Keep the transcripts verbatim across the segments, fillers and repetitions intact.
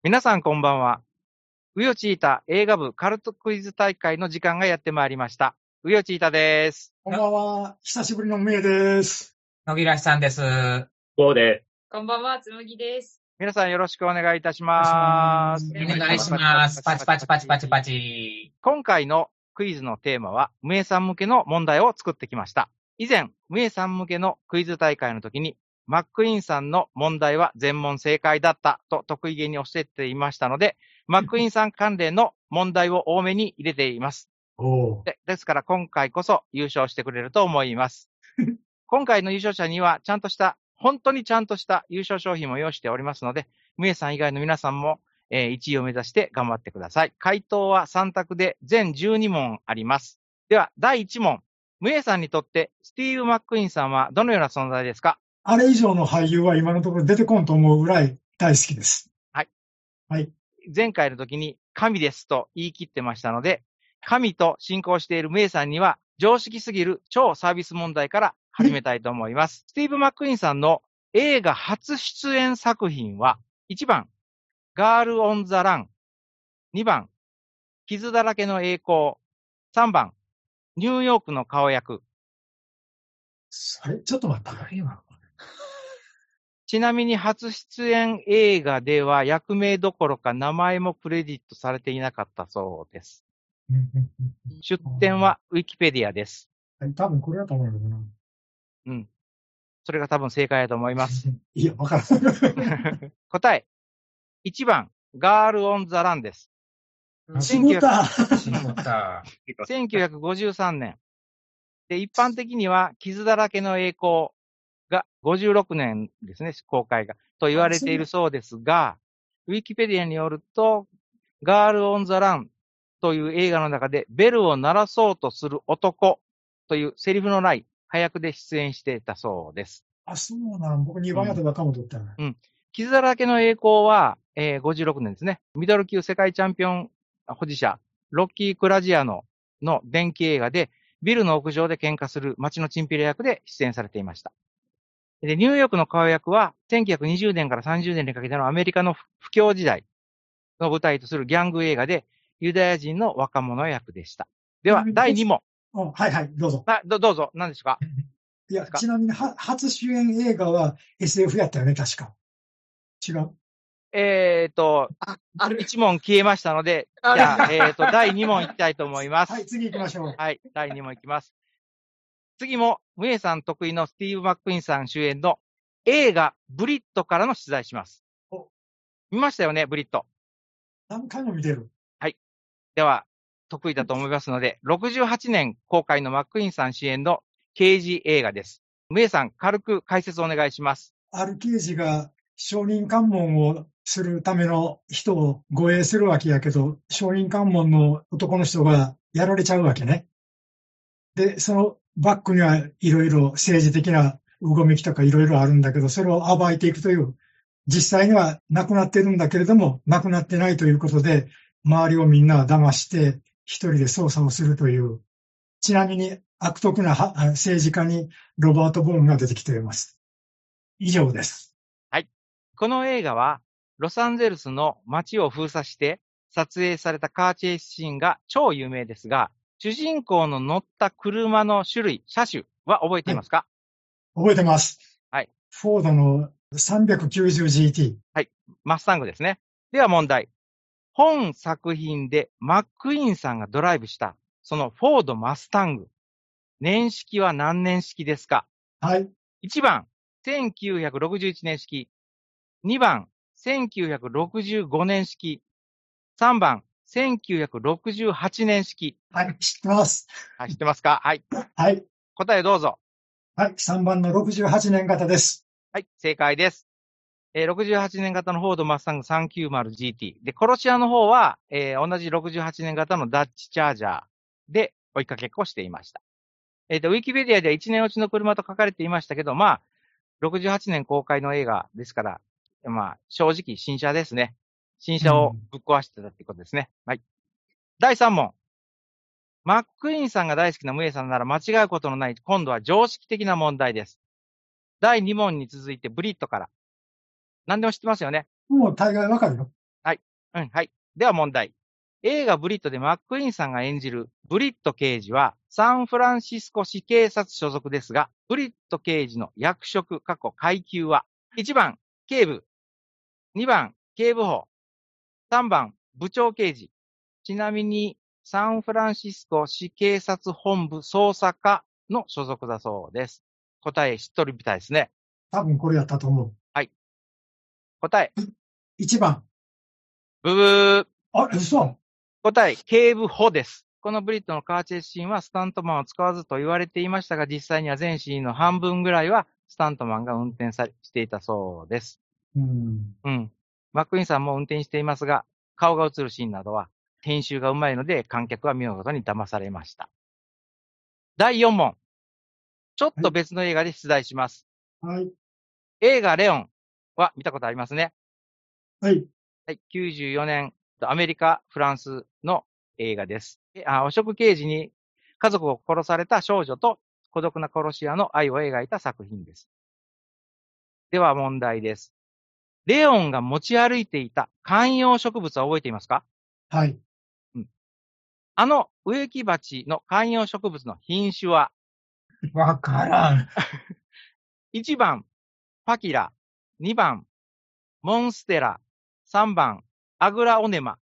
皆さんこんばんは。ウヨチータ映画部カルトクイズ大会の時間がやってまいりました。ウヨチータです。 こんばんは。久しぶりのめいです。 野木らしさんです。 こうで。 こんばんは、つむぎです。 皆さんよろしくお願いいたします。 お願いします。パチパチパチパチパチ。 今回のクイズのテーマは、ムエさん向けの問題を作ってきました。以前、ムエさん向けのクイズ大会の時に、マックイーンさんの問題は全問正解だったと得意げにおっしゃっていましたので、マックイーンさん関連の問題を多めに入れています。 おでですから今回こそ優勝してくれると思います。今回の優勝者にはちゃんとした、本当にちゃんとした優勝商品も用意しておりますので、ムエさん以外の皆さんも、えー、いちいを目指して頑張ってください。回答はさん択で全じゅうに問あります。では、だいいち問。ムエさんにとってスティーブ・マックイーンさんはどのような存在ですか？ あれ以上の俳優は今のところ出てこんと思うぐらい大好きです。 はい。 はい。 前回の時に神ですと言い切ってましたので、神と信仰しているムエさんには常識すぎる超サービス問題から始めたいと思います。スティーブ・マックイーンさんの映画初出演作品は、いちばん、ガール・オン・ザ・ラン。にばん、傷だらけの栄光。さんばん、ニューヨークの顔役。 あれちょっと待った。 ちなみに初出演映画では役名どころか名前もクレジットされていなかったそうです。出典はウィキペディアです。 はい、多分これだと思うんだけどな。 うん。それが多分正解だと思います。 いや、わからん。 答え。いちばん、ガール・オン・ザ・ランです。 しもた。 しもた。 せんきゅうひゃくごじゅうさんねん。で、一般的には傷だらけの栄光がごじゅうろくねんですね、公開が。と言われているそうですが、ウィキペディアによると、ガール・オン・ザ・ランという映画の中でベルを鳴らそうとする男というセリフのない早役で出演していたそうです。 あ、そうなん。僕にばんやとかかもとったな。 うん。傷だらけの栄光は、えー、ごじゅうろくねんですね。ミドル級世界チャンピオン保持者、ロッキー・クラジアノの伝記映画で、ビルの屋上で喧嘩する街のチンピラ役で出演されていました。で、ニューヨークの顔役は、せんきゅうひゃくにじゅうねんからさんじゅうねんにかけてのアメリカの不況時代の舞台とするギャング映画で、ユダヤ人の若者役でした。では、だいに問。 はいはい、どうぞ。 あ、ど、どうぞ。何ですか？ いや、ちなみには、初主演映画は エスエフ やったよね、確か。違う？ えっ、ー、と、 あ、ある。 いち問消えましたので、じゃあ、えっ、ー、と、だいに問いきたいと思います。 はい、次行きましょう。 はい、だいに問いきます。次も、ムエさん得意のスティーブ・マックイーンさん主演の映画、ブリットからの出題します。見ましたよね、ブリット。 何回も見てる。 はい。では、得意だと思いますので、ろくじゅうはちねん公開のマックイーンさん主演の刑事映画です。ムエさん、軽く解説お願いします。 ある刑事が証人喚問をするための人を護衛するわけやけど、証人喚問の男の人がやられちゃうわけね。で、そのバックにはいろいろ政治的なうごめきとかいろいろあるんだけど、それを暴いていくという、実際には亡くなってるんだけれども、亡くなってないということで、周りをみんな騙して、一人で捜査をするという、ちなみに悪徳な政治家にロバート・ボーンが出てきています。以上です。 はい。この映画は、ロサンゼルスの街を封鎖して撮影されたカーチェイスシーンが超有名ですが、主人公の乗った車の種類、車種は覚えていますか？ はい、覚えてます。 はい。 フォードの さんびゃくきゅうじゅうジーティー。 はい。マスタングですね。では問題。本作品でマックイーンさんがドライブした、そのフォードマスタング。年式は何年式ですか？ はい。 いちばん、せんきゅうひゃくろくじゅういちねん式。にばん、せんきゅうひゃくろくじゅうごねん式。さんばん、せんきゅうひゃくろくじゅうはちねん式。 はい、知ってます。 はい、知ってますか？はい。 はい。 答えどうぞ。 はい、さんばんのろくじゅうはちねん型です。 はい、正解です。えー、ろくじゅうはちねん型のフォードマスタング さんきゅうまるジーティー。で、コロシアの方は、えー、同じろくじゅうはちねん型のダッチチャージャーで追いかけっこしていました。えっと、ウィキペディアではいちねん落ちの車と書かれていましたけど、まあ、ろくじゅうはちねん公開の映画ですから、まあ、正直新車ですね。新車をぶっ壊してたってことですね。うん、はい。だいさん問。マックイーンさんが大好きなムエさんなら間違うことのない、今度は常識的な問題です。だいに問に続いてブリットから。何でも知ってますよね。 もう大概わかるよ。 はい。 うん、はい。では問題。映画ブリットでマックイーンさんが演じるブリット刑事はサンフランシスコ市警察所属ですが、ブリット刑事の役職、過去階級は、いちばん、警部、にばん、警部補、さんばん、部長刑事。ちなみに、サンフランシスコ市警察本部捜査課の所属だそうです。答え知っとるみたいですね。 多分これやったと思う。 答え、 いちばん。 ブブー。 あ、嘘。 答え、警部補です。このブリットのカーチェイスシーンはスタントマンを使わずと言われていましたが、実際には全シーンの半分ぐらいはスタントマンが運転さしていたそうです。 うん。 うん。マックイーンさんも運転していますが、顔が映るシーンなどは編集がうまいので観客は見事に騙されました。だいよん問。ちょっと別の映画で出題します。 はい。 映画レオンは見たことありますね。 はい。 はい。きゅうじゅうよねん、アメリカ、フランスの映画です。あ汚職刑事に家族を殺された少女と孤独な殺し屋の愛を描いた作品です。では問題です。レオンが持ち歩いていた観葉植物は覚えていますか？ はい。 うん。あの植木鉢の観葉植物の品種は、 わからん。 いちばん、パキラ、にばん、モンステラ、さんばん、アグラオネマ。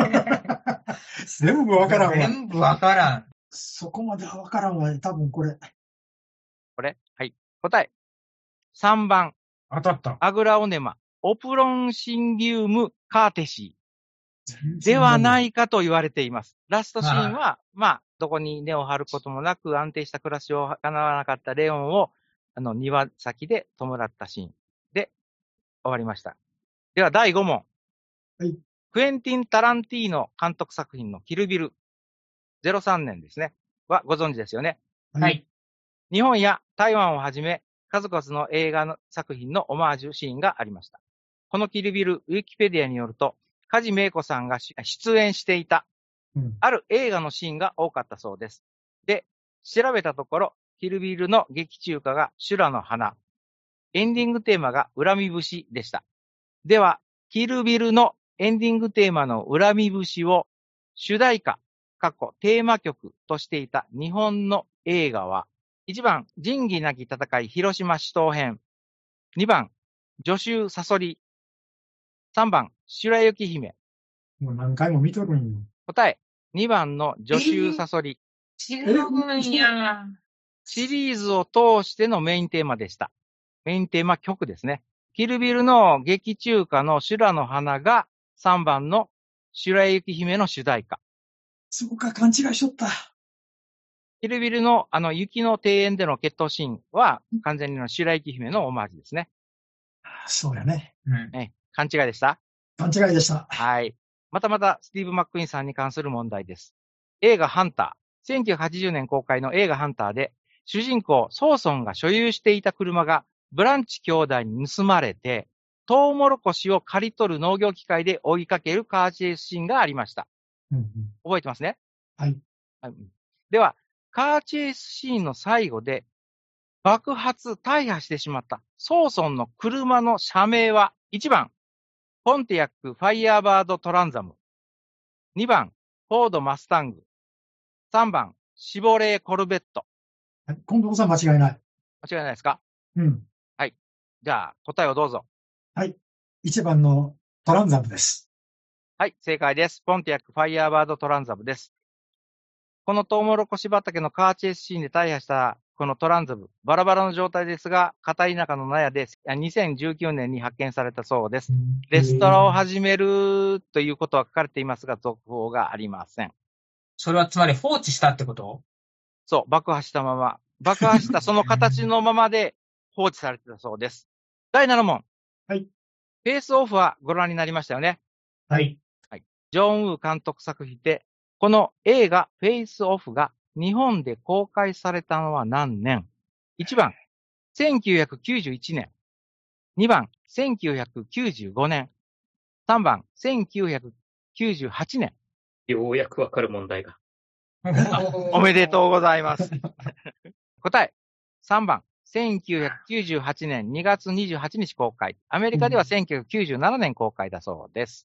全部わからんわ。 全部わからん。 そこまではわからんわ。多分これ。 これはい。答え。さんばん、 当たった。 アグラオネマ、オプロンシンギウムカーテシーではないかと言われています。ラストシーンは、まあ、どこに根を張ることもなく安定した暮らしを叶わなかったレオンを、あの、庭先で弔ったシーンで終わりました。では、だいご問。 はい。 クエンティン・タランティーノ監督作品のキルビル、ゼロさんねんですね。はご存知ですよね。 はい。 日本や台湾をはじめ、数々の映画の作品のオマージュシーンがありました。このキルビル、ウィキペディアによると、梶芽子さんが出演していた、ある映画のシーンが多かったそうです。で、調べたところ、キルビルの劇中歌が修羅の花、エンディングテーマが恨み節でした。では、キルビルのエンディングテーマの恨み節を主題歌、過去テーマ曲としていた日本の映画は、いちばん、仁義なき戦い広島死闘編。にばん、助手サソリ。さんばん、白雪姫。 もう何回も見とるんよ。 答え、にばんの助手サソリ。 違うんや。 シリーズを通してのメインテーマでした。メインテーマ曲ですね。キルビルの劇中歌の修羅の花がさんばんの白雪姫の主題歌。 そうか、勘違いしとった。 キルビルのあの雪の庭園での決闘シーンは完全にの白雪姫のオマージュですね。 そうやね。 うん。 ね、勘違いでした？ 勘違いでした。 はい。またまたスティーブ・マックイーンさんに関する問題です。映画ハンター。せんきゅうひゃくはちじゅうねん公開の映画ハンターで、主人公ソーソンが所有していた車がブランチ兄弟に盗まれて、トウモロコシを刈り取る農業機械で追いかけるカーチェイスシーンがありました。 うんうん、 覚えてますね？ はい。 では、カーチェイスシーンの最後で爆発、大破してしまったソーソンの車の社名は、いちばん、ポンティアック・ファイヤーバード・トランザム。にばん、フォード・マスタング。さんばん、シボレー・コルベット。 近藤さん間違いない。 間違いないですか？ うん。 はい。じゃあ、答えをどうぞ。 はい。いちばんのトランザムです。 はい、正解です。ポンティアック・ファイヤーバード・トランザムです。このトウモロコシ畑のカーチェイスシーンで大破したこのトランザム、バラバラの状態ですが、片田舎の納屋でにせんじゅうきゅうねんに発見されたそうです。レストラを始めるということは書かれていますが、続報がありません。 それはつまり放置したってこと？ そう、爆破したまま、爆破したその形のままで放置されてたそうです。だいなな問。 はい。 フェイスオフはご覧になりましたよね。 はい。 はい。ジョン・ウー監督作品で、この映画フェイスオフが日本で公開されたのは何年？ いち 番、せんきゅうひゃくきゅうじゅういちねん。にばん、せんきゅうひゃくきゅうじゅうごねん。さんばん、せんきゅうひゃくきゅうじゅうはちねん。 ようやくわかる問題が。 おめでとうございます。答え、さんばん、せんきゅうひゃくきゅうじゅうはちねんにがつにじゅうはちにち公開。アメリカではせんきゅうひゃくきゅうじゅうななねん公開だそうです。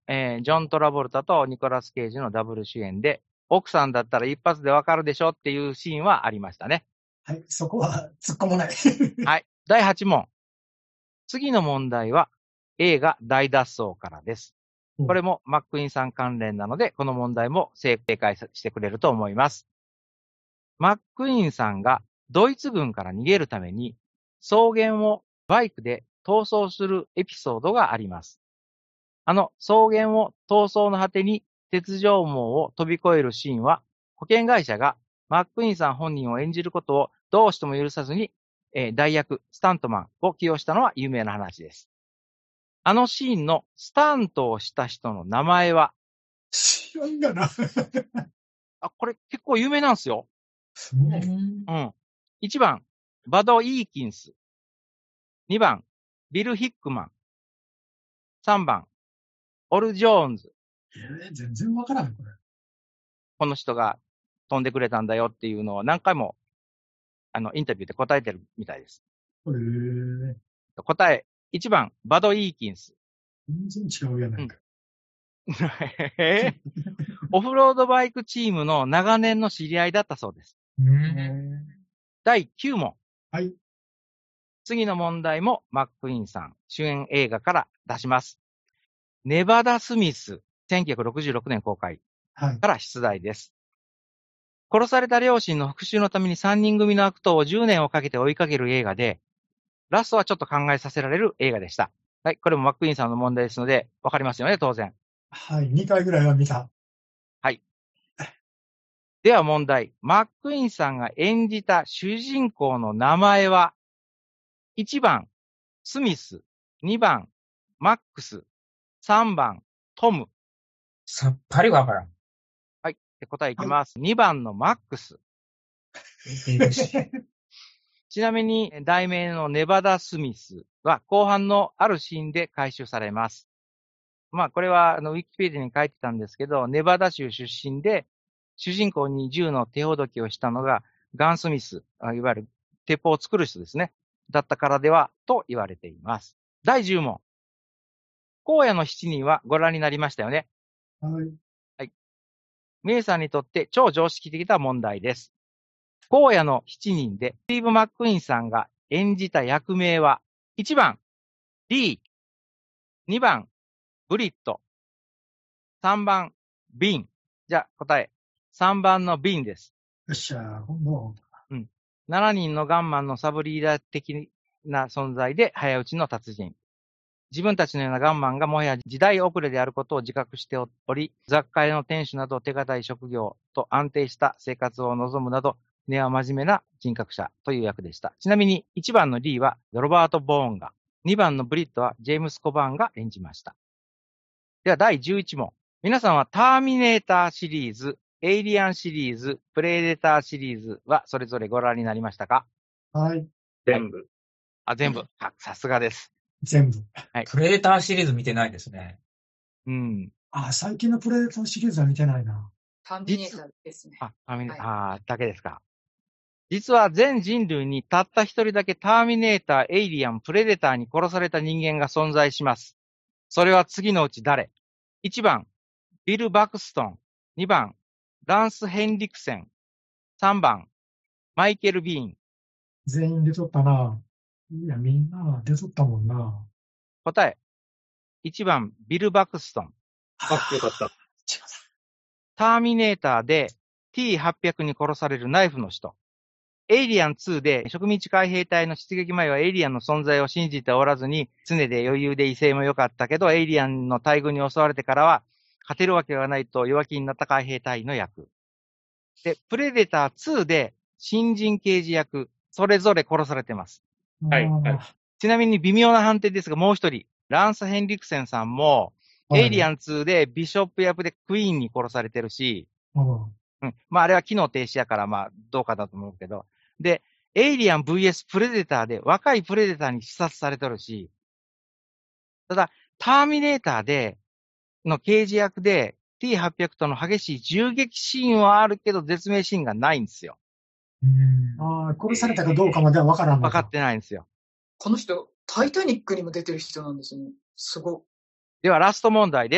えージョン・トラボルタとニコラス・ケイジのダブル主演で、奥さんだったら一発でわかるでしょっていうシーンはありましたね。 はい、そこは突っ込まない。 はい。だいはち問。次の問題は映画大脱走からです。これもマックイーンさん関連なので、この問題も正解してくれると思います。マックイーンさんがドイツ軍から逃げるために草原をバイクで逃走するエピソードがあります。あの草原を逃走の果てに鉄条網を飛び越えるシーンは、保険会社がマックイーンさん本人を演じることをどうしても許さずに、えー代役、スタントマンを起用したのは有名な話です。あのシーンのスタントをした人の名前は、 知らんがな。 あ、これ結構有名なんですよ。 すごい。 うん。いちばん、バド・イーキンス。にばん、ビル・ヒックマン。さんばん、オル・ジョーンズ。 えー、全然わからん、これ。 この人が飛んでくれたんだよっていうのを何回も、あの、インタビューで答えてるみたいです。 へー、 答え、いちばん、バド・イーキンス。 全然違うやないか。 へーオフロードバイクチームの長年の知り合いだったそうです。 うん。 だいきゅう問。 はい。 次の問題もマックイーンさん主演映画から出します。ネバダ・スミス、せんきゅうひゃくろくじゅうろくねん公開はい。 から出題です。殺された両親の復讐のためにさんにん組の悪党をじゅうねんをかけて追いかける映画で、ラストはちょっと考えさせられる映画でした。はい、これもマックイーンさんの問題ですので、わかりますよね、当然。 はい。にかいぐらいは見た。 はい。では問題。マックイーンさんが演じた主人公の名前は、いちばん、スミス、にばん、マックス、さんばん、トム。 さっぱりわからん。 はい。で答えいきます。にばんのマックス。 英語詞ちなみに、題名のネバダ・スミスは後半のあるシーンで回収されます。まあ、これは、あの、ウィキペディアに書いてたんですけど、ネバダ州出身で、主人公に銃の手ほどきをしたのが、ガン・スミス、あいわゆる鉄砲を作る人ですね。だったからでは、と言われています。だいじゅう問。荒野の七人はご覧になりましたよね。 はい。 メイさんにとって超常識的な問題です。荒野の七人で、スティーブ・マックイーンさんが演じた役名は、いちばん、リー、にばん、ブリット、さんばん、ビン。じゃあ答え、さんばんのビンです。 よっしゃ、ほんの。 うん。しちにんのガンマンのサブリーダー的な存在で早打ちの達人。自分たちのようなガンマンがもはや時代遅れであることを自覚しており、雑貨屋の店主など手堅い職業と安定した生活を望むなど、根は真面目な人格者という役でした。ちなみにいちばんのリーはロバート・ボーンが、にばんのブリットはジェームス・コバーンが演じました。ではだいじゅういち問。皆さんはターミネーターシリーズ、エイリアンシリーズ、プレデターシリーズはそれぞれご覧になりましたか？ はい。 全部。 あ、全部。あ、さすがです。 全部。 プレデターシリーズ見てないですね。 うん。 あ、最近のプレデターシリーズは見てないな。 ターミネーターですね。 あ、ターミネ、 はいあーだけですか。実は全人類にたった一人だけターミネーター、エイリアン、プレデターに殺された人間が存在します。それは次のうち誰？ いち 番、ビル・バクストン。にばん、ランス・ヘンリクセン。さんばん、マイケル・ビーン。 全員出とったな。いや、みんな出とったもんな。 答え。いちばん、ビル・バクストン。 あ、よかった。 ターミネーターで ティーはっぴゃく に殺されるナイフの人。エイリアンツーで植民地海兵隊の出撃前はエイリアンの存在を信じておらずに、常で余裕で威勢も良かったけど、エイリアンの大軍に襲われてからは、勝てるわけがないと弱気になった海兵隊の役。で、プレデターツーで新人刑事役、それぞれ殺されてます。 はいはいちなみに微妙な判定ですが、もう一人、ランス・ヘンリクセンさんも、エイリアンツーでビショップ役でクイーンに殺されてるし、 うんうん。まあ、あれは機能停止やから、まあ、どうかだと思うけど。で、エイリアン ブイエス プレデターで若いプレデターに刺殺されてるし、ただ、ターミネーターで、の刑事役で ティーはっぴゃく との激しい銃撃シーンはあるけど、絶命シーンがないんですよ。 うん。 ああ、殺されたかどうかまでは分からんの分かってないんですよ。 この人、タイタニックにも出てる人なんですよね。すごい。 では、ラスト問題です。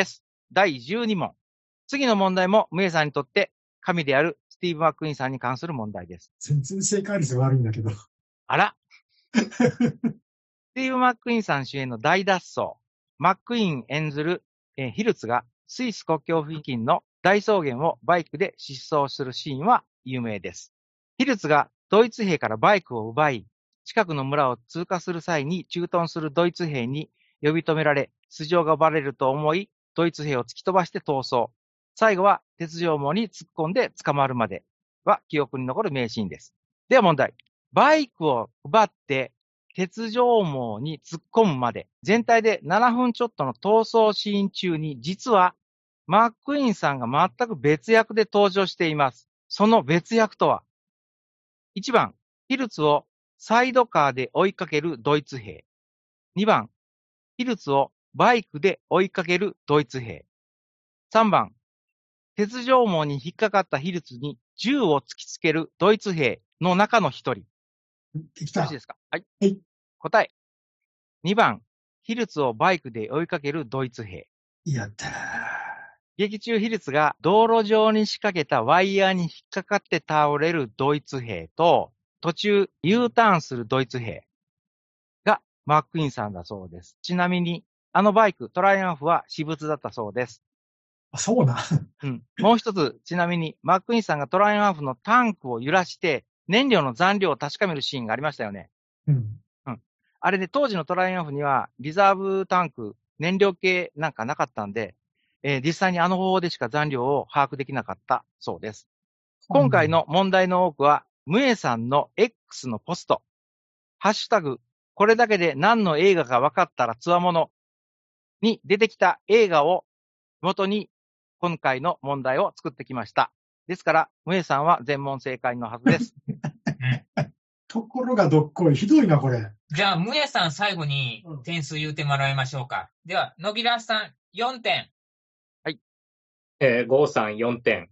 だいじゅうに問。次の問題も、ムエさんにとって神であるスティーブ・マック・イーンさんに関する問題です。 全然正解率悪いんだけど。 あらスティーブ・マック・イーンさん主演の大脱走。マック・イーン演ずる、えーヒルツがスイス国境付近の大草原をバイクで疾走するシーンは有名です。ヒルツがドイツ兵からバイクを奪い、近くの村を通過する際に駐屯するドイツ兵に呼び止められ、素性がバレると思い、ドイツ兵を突き飛ばして逃走。最後は鉄条網に突っ込んで捕まるまでは記憶に残る名シーンです。では問題。バイクを奪って鉄条網に突っ込むまで、全体でななふんちょっとの逃走シーン中に、実はマック・イーンさんが全く別役で登場しています。その別役とは、いちばん、ヒルツをサイドカーで追いかけるドイツ兵。にばん、ヒルツをバイクで追いかけるドイツ兵。さんばん、鉄条網に引っかかったヒルツに銃を突きつけるドイツ兵の中の一人。 できた。 よろしいですか？はい。 はい答え。にばん、ヒルツをバイクで追いかけるドイツ兵。 やったー。 劇中ヒルツが道路上に仕掛けたワイヤーに引っかかって倒れるドイツ兵と、途中 U ターンするドイツ兵がマック・イーンさんだそうです。ちなみに、あのバイク、トライアンフは私物だったそうです。 あ、そうな。 うん。もう一つ、ちなみに、マック・イーンさんがトライアンフのタンクを揺らして、燃料の残量を確かめるシーンがありましたよね。 うん。 あれで、当時のトライアンフには、リザーブタンク、燃料系なんかなかったんで、えー実際にあの方法でしか残量を把握できなかったそうです。今回の問題の多くは、ムエさんの X のポスト、ハッシュタグ、これだけで何の映画か分かったらつわものに出てきた映画を元に今回の問題を作ってきました。ですから、ムエさんは全問正解のはずです。 ところがどっこい。ひどいな、これ。 じゃあ、むやさん最後にうん点数言うてもらいましょうか。では、野木らさんよんてん。 えー、ゴーさんよんてん。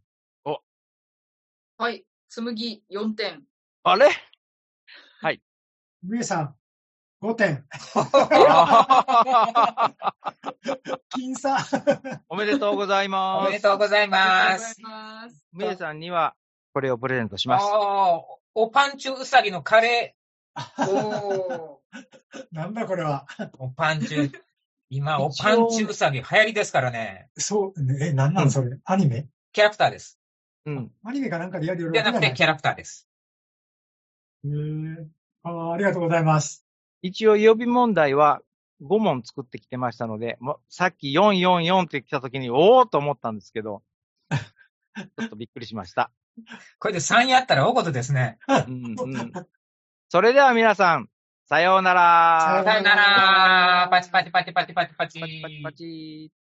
はい。つむぎよんてん。 あれ上さん、ごてん。 あ僅差。 ーおめでとうございおます。 めでとうございあります。 がとうございます。 ムエさんにはこれをプレゼントします。 おーおパンチュウサギのカレおなんだこれは。 ー。おパンチュ、今、お一応パンチュウサギ流行りですからね。 そう、ねえ、なんなんそれ。アニメキャラクターです。 うん。 アニメかなんかでやるよりじゃなくてキャラクターです。 へーあーありがとうございます。 一応予備問題はご問作ってきてましたので、もうさっきよんよんよんって来た時におーと思ったんですけど、ちょっとびっくりしました。 これでさんやったら大事ですね。 うんうん、それでは皆さん、さようなら。 さようさよなら。パチパチパチパチパチパチ。 パチパチパチ。